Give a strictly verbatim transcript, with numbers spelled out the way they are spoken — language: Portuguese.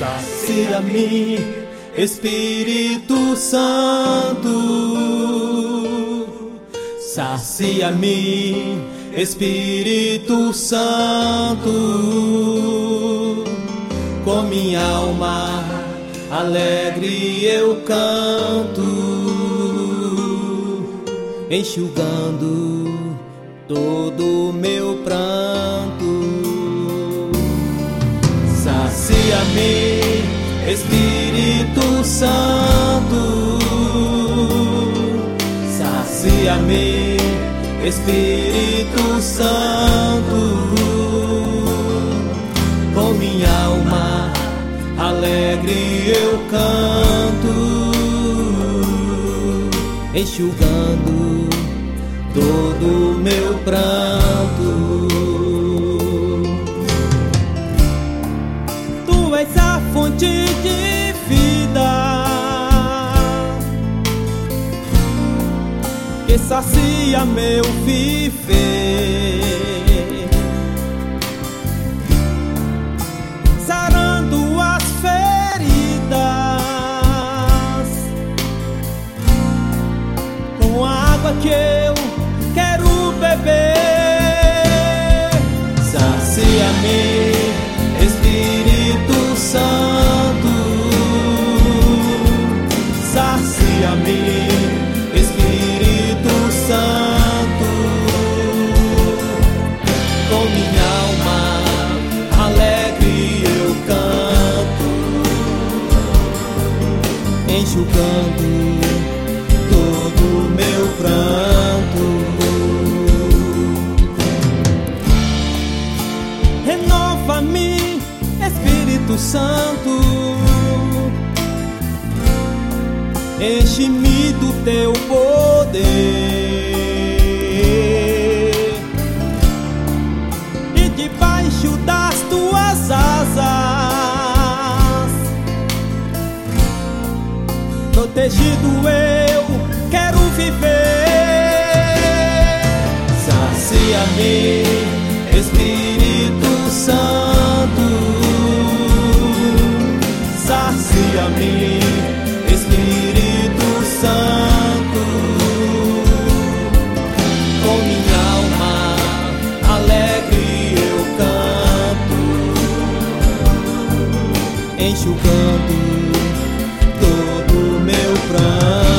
Sacia-me, Espírito Santo. Sacia-me, Espírito Santo. Com minha alma alegre eu canto, enxugando todo meu pranto. Sacia-me, Espírito Santo. Sacia-me, Espírito Santo. Com minha alma alegre eu canto, enxugando todo meu pranto. Tu és a fonte de vida que sacia meu viver, sarando as feridas com a água que eu quero beber. Sacia-me, Espírito Santo. Sacia-me, Espírito Santo. Com minha alma alegre eu canto, enxugando todo meu pranto. Renova-me, Espírito Santo. Enche-me do teu poder e debaixo das tuas asas, protegido eu quero viver. Sacia-me, Espírito Santo. Sacia-me, Espírito Santo. Com minha alma alegre eu canto, enxugando todo meu pranto.